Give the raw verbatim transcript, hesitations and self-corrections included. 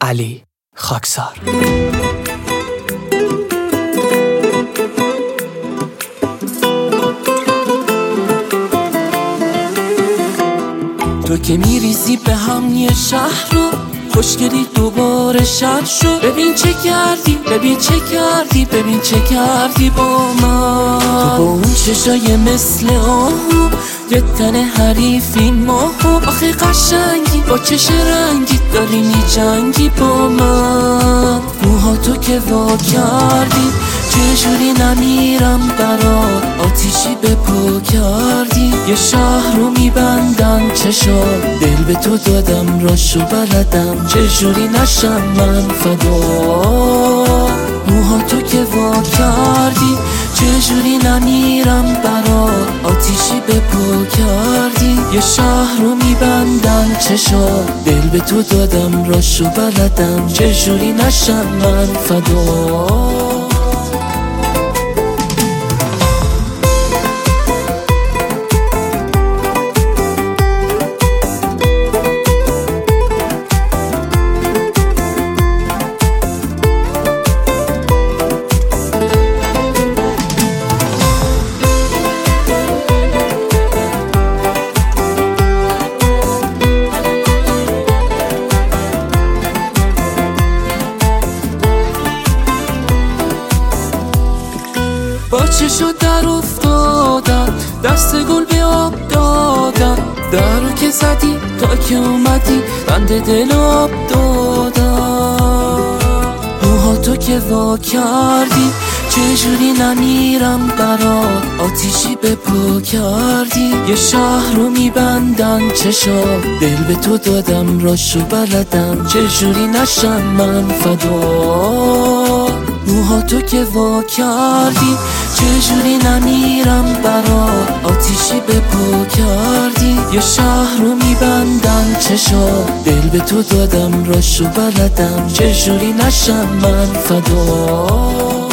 علی خاکسار. تو که میریزی به هم یه شهر رو، خوشگلی دوباره شب شد. ببین چه کردی، ببین چه کردی، ببین چه کردی با من. تو با اون چشای مثل آهو، یه تن حریفی ماهو. آخه قشنگی با چش رنگی داری میجنگی با من. موها تو که وا کردی، چجوری نمیرم برات. آتیشی به پا کردی، یه شهر رو میبندن چشا. دل به تو دادم راشو بلدم، چجوری نشم من فدا. موها تو که وا کردی، چجوری نمیرم برات. آتیشی به پا کردی، یه شهر رو میبندن چشا. دل به تو دادم راشو بلدم، چجوری نشم من فدا. با چشو در افتادم، دست گل به آب دادم. درو که زدی تا که اومدی، بند دل آب دادم. موها تو که وا کردی، چجوری نمیرم برات. آتیشی به پا کردی، یه شهر رو میبندن چشا. دل به تو دادم راشو بلدم، چجوری نشم من فدا. موها تو که وا کردی، چجوری نمیرم برات. آتیشی به پا کردی، یه شهر رو میبندن چشا. دل به تو دادم راشو بلدم، چجوری نشم من فدا.